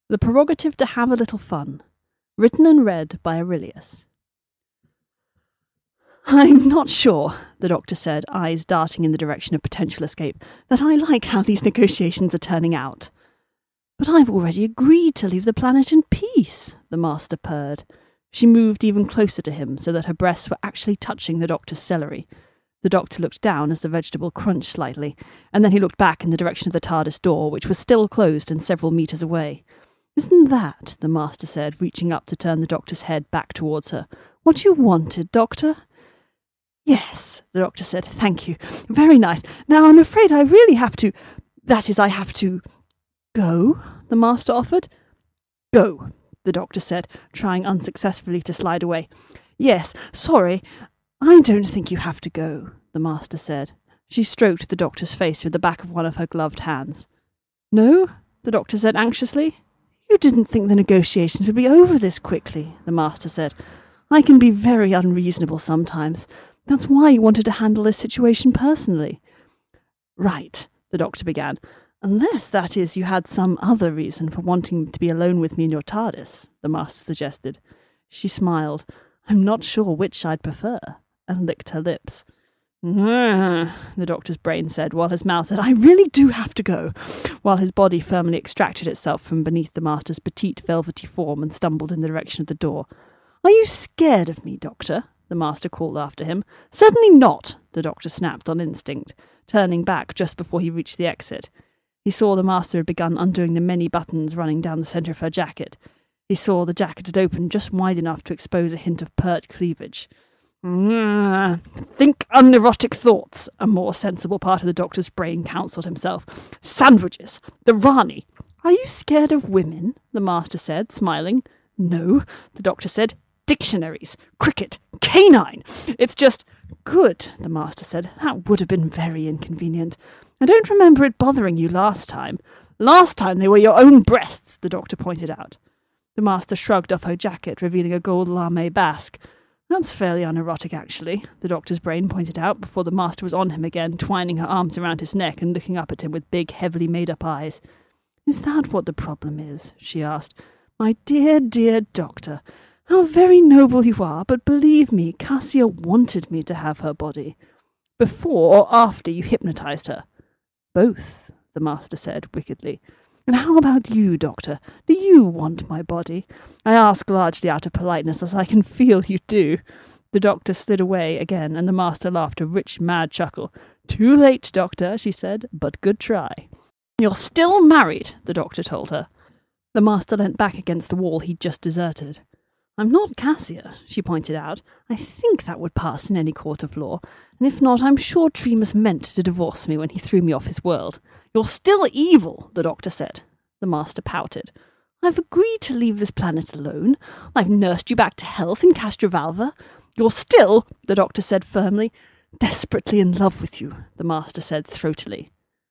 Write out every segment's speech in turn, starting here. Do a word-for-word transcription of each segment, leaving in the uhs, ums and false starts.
The Prerogative to Have a Little Fun. Written and read by Aurelius. "I'm not sure," the doctor said, eyes darting in the direction of potential escape, "that I like how these negotiations are turning out." "But I've already agreed to leave the planet in peace," the master purred. She moved even closer to him so that her breasts were actually touching the doctor's celery. The doctor looked down as the vegetable crunched slightly, and then he looked back in the direction of the TARDIS door, which was still closed and several metres away. "Isn't that," the master said, reaching up to turn the doctor's head back towards her, "what you wanted, Doctor?" "Yes," the doctor said, "thank you. Very nice. Now I'm afraid I really have to... That is, I have to... Go?" the master offered. "Go," the doctor said, trying unsuccessfully to slide away. "Yes, sorry. I don't think you have to go," the master said. She stroked the doctor's face with the back of one of her gloved hands. "No?" the doctor said anxiously. "You didn't think the negotiations would be over this quickly," the master said. "I can be very unreasonable sometimes. That's why you wanted to handle this situation personally." "Right," the doctor began. "Unless, that is, you had some other reason for wanting to be alone with me in your TARDIS," the master suggested. She smiled. "I'm not sure which I'd prefer," and licked her lips. "The doctor's brain said, while his mouth said, "I really do have to go," while his body firmly extracted itself from beneath the master's petite velvety form and stumbled in the direction of the door. "Are you scared of me, Doctor?" the master called after him. "Certainly not," the doctor snapped on instinct, turning back just before he reached the exit. He saw the master had begun undoing the many buttons running down the centre of her jacket. He saw the jacket had opened just wide enough to expose a hint of pert cleavage. Mm, "Think unerotic thoughts," a more sensible part of the doctor's brain counselled himself. "Sandwiches. The Rani." "Are you scared of women?" the master said, smiling. "No," the doctor said. "Dictionaries. Cricket. Canine. It's just..." "Good," the master said. "That would have been very inconvenient. I don't remember it bothering you last time." "Last time they were your own breasts," the doctor pointed out. The master shrugged off her jacket, revealing a gold lame basque. "That's fairly unerotic, actually," the doctor's brain pointed out, before the master was on him again, twining her arms around his neck and looking up at him with big, heavily made-up eyes. "Is that what the problem is?" she asked. "My dear, dear doctor, how very noble you are, but believe me, Cassia wanted me to have her body. Before or after you hypnotized her?" "Both," the master said, wickedly. "And how about you, Doctor? Do you want my body? I ask largely out of politeness, as I can feel you do." The doctor slid away again, and the master laughed a rich, mad chuckle. "Too late, Doctor," she said, "but good try." "You're still married," the doctor told her. The master leant back against the wall he'd just deserted. "I'm not Cassia," she pointed out. "I think that would pass in any court of law, and if not, I'm sure Tremus meant to divorce me when he threw me off his world." "You're still evil," the doctor said. The master pouted. "I've agreed to leave this planet alone. I've nursed you back to health in Castrovalva. You're still," the doctor said firmly, "desperately in love with you," the master said throatily.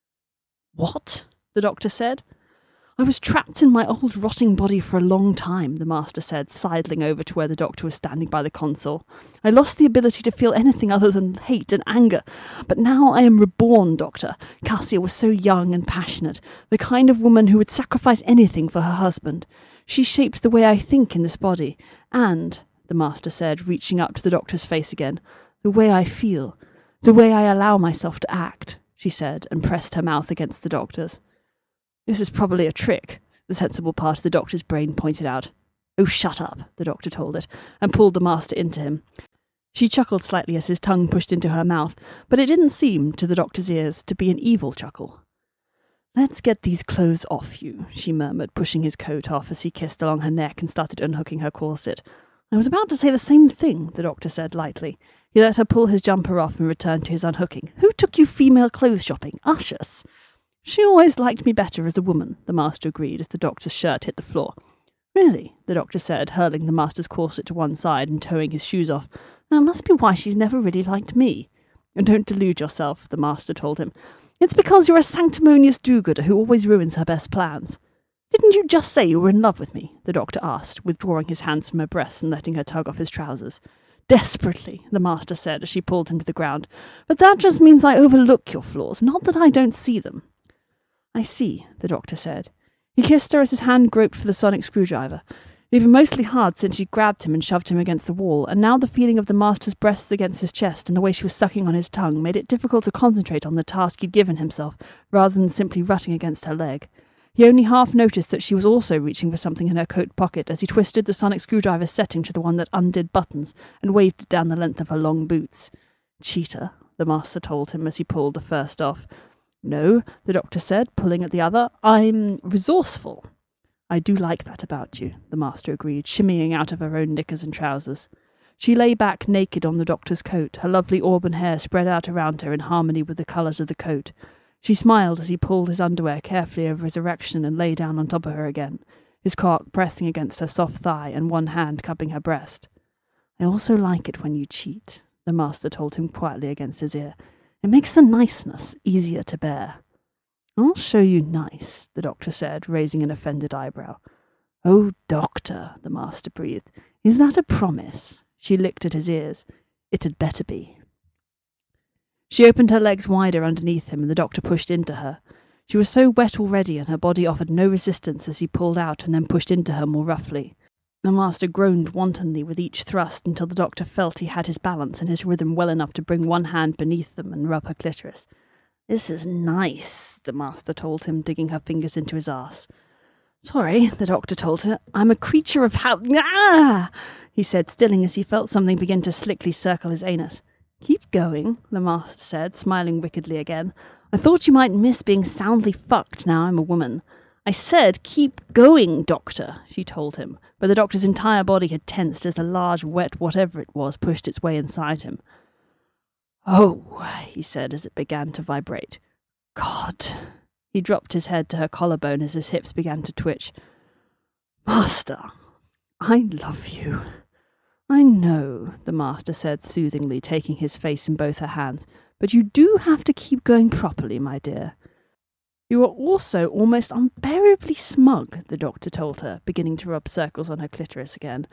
"What?" the doctor said. "I was trapped in my old rotting body for a long time," the master said, sidling over to where the doctor was standing by the console. "I lost the ability to feel anything other than hate and anger. But now I am reborn, Doctor. Cassia was so young and passionate, the kind of woman who would sacrifice anything for her husband. She shaped the way I think in this body, and," the master said, reaching up to the doctor's face again, "the way I feel, the way I allow myself to act," she said, and pressed her mouth against the doctor's. "This is probably a trick," the sensible part of the doctor's brain pointed out. "Oh, shut up," the doctor told it, and pulled the master into him. She chuckled slightly as his tongue pushed into her mouth, but it didn't seem, to the doctor's ears, to be an evil chuckle. "Let's get these clothes off you," she murmured, pushing his coat off as he kissed along her neck and started unhooking her corset. "I was about to say the same thing," the doctor said lightly. He let her pull his jumper off and returned to his unhooking. "Who took you female clothes shopping? Ushers?" "She always liked me better as a woman," the master agreed as the doctor's shirt hit the floor. "Really?" the doctor said, hurling the master's corset to one side and towing his shoes off. "That must be why she's never really liked me." "And don't delude yourself," the master told him. "It's because you're a sanctimonious do-gooder who always ruins her best plans." "Didn't you just say you were in love with me?" the doctor asked, withdrawing his hands from her breasts and letting her tug off his trousers. "Desperately," the master said as she pulled him to the ground. "But that just means I overlook your flaws, not that I don't see them." "I see," the doctor said. He kissed her as his hand groped for the sonic screwdriver. It had been mostly hard since she'd grabbed him and shoved him against the wall, and now the feeling of the master's breasts against his chest and the way she was sucking on his tongue made it difficult to concentrate on the task he'd given himself, rather than simply rutting against her leg. He only half noticed that she was also reaching for something in her coat pocket as he twisted the sonic screwdriver's setting to the one that undid buttons and waved it down the length of her long boots. Cheater, the master told him as he pulled the first off. No, the doctor said, pulling at the other. I'm resourceful. I do like that about you, the master agreed, shimmying out of her own knickers and trousers. She lay back naked on the doctor's coat, her lovely auburn hair spread out around her in harmony with the colours of the coat. She smiled as he pulled his underwear carefully over his erection and lay down on top of her again, his cock pressing against her soft thigh and one hand cupping her breast. I also like it when you cheat, the master told him quietly against his ear. It makes the niceness easier to bear. I'll show you nice, the doctor said, raising an offended eyebrow. Oh, doctor, the master breathed. Is that a promise? She licked at his ears. It had better be. She opened her legs wider underneath him, and the doctor pushed into her. She was so wet already, and her body offered no resistance as he pulled out and then pushed into her more roughly. The master groaned wantonly with each thrust until the doctor felt he had his balance and his rhythm well enough to bring one hand beneath them and rub her clitoris. This is nice, the master told him, digging her fingers into his arse. Sorry, the doctor told her. I'm a creature of how... Ah! He said, stilling as he felt something begin to slickly circle his anus. Keep going, the master said, smiling wickedly again. I thought you might miss being soundly fucked now I'm a woman. I said, keep going, doctor, she told him, but the doctor's entire body had tensed as the large, wet whatever it was pushed its way inside him. Oh, he said as it began to vibrate. God. He dropped his head to her collarbone as his hips began to twitch. Master, I love you. I know, the master said soothingly, taking his face in both her hands, but you do have to keep going properly, my dear. You are also almost unbearably smug, the doctor told her, beginning to rub circles on her clitoris again.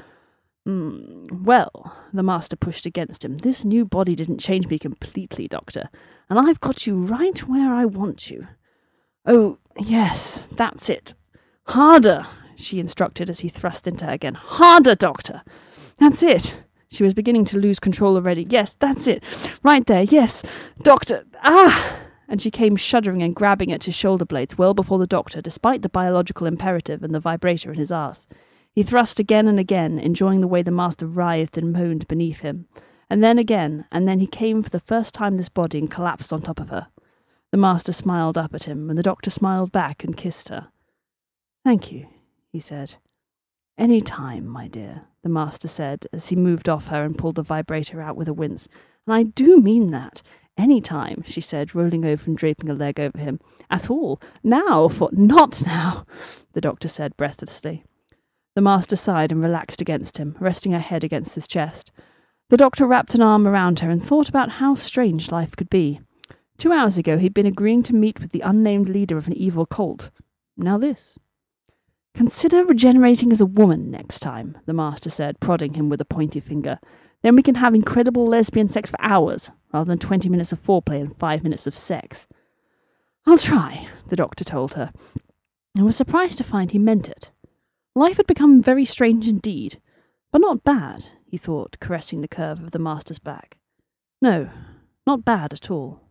Mm, well, the master pushed against him. This new body didn't change me completely, doctor, and I've got you right where I want you. Oh, yes, that's it. Harder, she instructed as he thrust into her again. Harder, doctor. That's it. She was beginning to lose control already. Yes, that's it. Right there, yes. Doctor, ah! And she came shuddering and grabbing at his shoulder blades well before the doctor, despite the biological imperative and the vibrator in his arse. He thrust again and again, enjoying the way the master writhed and moaned beneath him. And then again, and then he came for the first time this body and collapsed on top of her. The master smiled up at him, and the doctor smiled back and kissed her. Thank you, he said. Any time, my dear, the master said, as he moved off her and pulled the vibrator out with a wince. And I do mean that. Any time, she said, rolling over and draping a leg over him. At all. Now, for... Not now, the doctor said breathlessly. The master sighed and relaxed against him, resting her head against his chest. The doctor wrapped an arm around her and thought about how strange life could be. Two hours ago he'd been agreeing to meet with the unnamed leader of an evil cult. Now this. Consider regenerating as a woman next time, the master said, prodding him with a pointy finger. Then we can have incredible lesbian sex for hours, rather than twenty minutes of foreplay and five minutes of sex. I'll try, the doctor told her, and was surprised to find he meant it. Life had become very strange indeed, but not bad, he thought, caressing the curve of the master's back. No, not bad at all.